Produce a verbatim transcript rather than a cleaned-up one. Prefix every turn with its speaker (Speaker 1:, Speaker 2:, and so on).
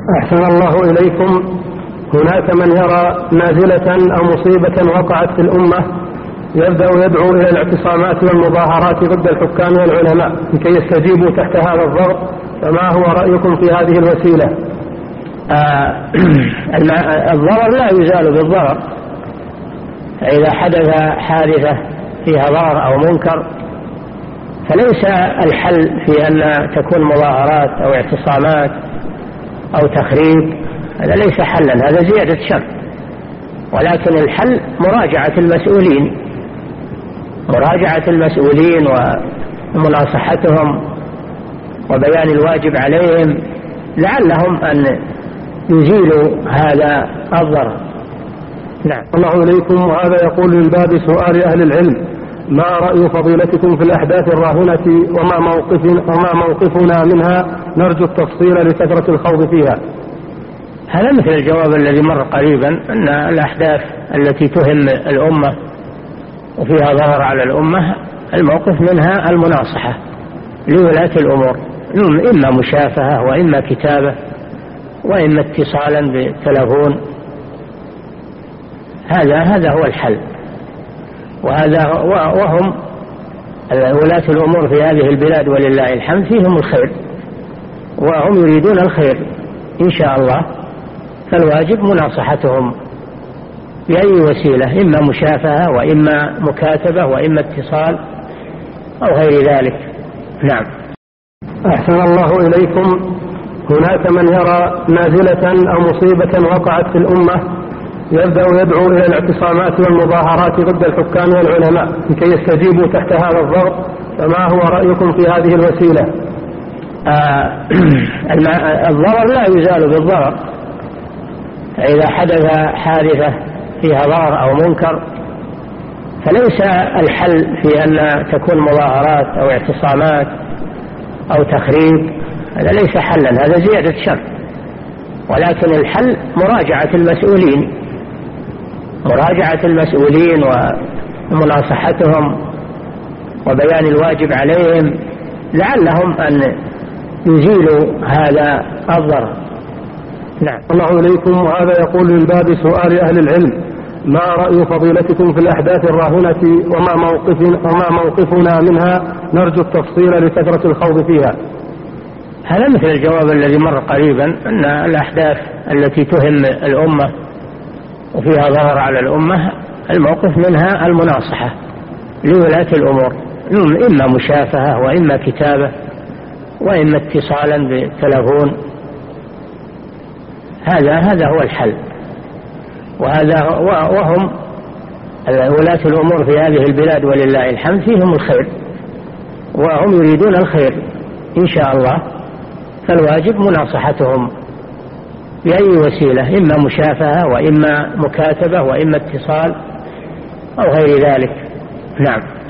Speaker 1: أحسن الله إليكم. هناك من يرى نازلة أو مصيبة وقعت في الأمة يبدأ يدعو إلى الاعتصامات والمظاهرات ضد الحكام والعلماء لكي يستجيبوا تحت هذا الضغط، فما هو رأيكم في هذه الوسيلة؟
Speaker 2: آه الضرر لا يزال بالضرر. إذا حدث حادثة فيها ضرر أو منكر فليس الحل في أن تكون مظاهرات أو اعتصامات أو تخريب، هذا ليس حلا، هذا زيادة شر. ولكن الحل مراجعة المسؤولين مراجعة المسؤولين ومناصحتهم وبيان الواجب عليهم لعلهم أن يزيلوا هذا الضرر.
Speaker 1: نعم. الله إليكم. وهذا يقول من باب سؤال أهل العلم: ما رأي فضيلتكم في الأحداث الراهنة وما موقفنا, وما موقفنا منها؟ نرجو التفصيل لكثرة الخوض فيها.
Speaker 2: هذا مثل الجواب الذي مر قريبا، أن الأحداث التي تهم الأمة وفيها ضرر على الأمة الموقف منها المناصحة لولاة الأمور، إما مشافهة وإما كتابة وإما اتصالا بالتلفون. هذا هذا هو الحل، وهذا وهم ولاة الأمور في هذه البلاد ولله الحمد فيهم الخير وهم يريدون الخير إن شاء الله، فالواجب مناصحتهم بأي وسيلة، إما مشافهة وإما مكاتبة وإما اتصال أو غير ذلك. نعم.
Speaker 1: أحسن الله إليكم. هناك من يرى نازلة أو مصيبة وقعت في الأمة يبدأ يدعو إلى الاعتصامات والمظاهرات ضد الحكام والعلماء لكي يستجيبوا تحت هذا الضغط، فما هو رأيكم في هذه الوسيلة؟
Speaker 2: آه الضرر لا يزال بالضرر. إذا حدث حادثة فيها ضرر أو منكر فليس الحل في أن تكون مظاهرات أو اعتصامات أو تخريب، هذا ليس حلا، هذا زيادة شر. ولكن الحل مراجعة المسؤولين مراجعة المسؤولين ومناصحتهم وبيان الواجب عليهم لعلهم أن يزيلوا هذا الضرر.
Speaker 1: نعم. الله إليكم. وهذا يقول من باب سؤال أهل العلم: ما رأي فضيلتكم في الأحداث الراهنة وما موقفنا, وما موقفنا منها؟ نرجو التفصيل لكثرة الخوض فيها.
Speaker 2: هذا مثل الجواب الذي مر قريبا، أن الأحداث التي تهم الأمة وفيها ضرر على الأمة الموقف منها المناصحة لولاة الأمور، إما مشافهة وإما كتابة وإما اتصالا بالتلفون. هذا هذا هو الحل، وهذا وهم ولاة الأمور في هذه البلاد ولله الحمد فيهم الخير وهم يريدون الخير إن شاء الله، فالواجب مناصحتهم بأي وسيلة، إما مشافهة وإما مكاتبة وإما اتصال أو غير ذلك. نعم.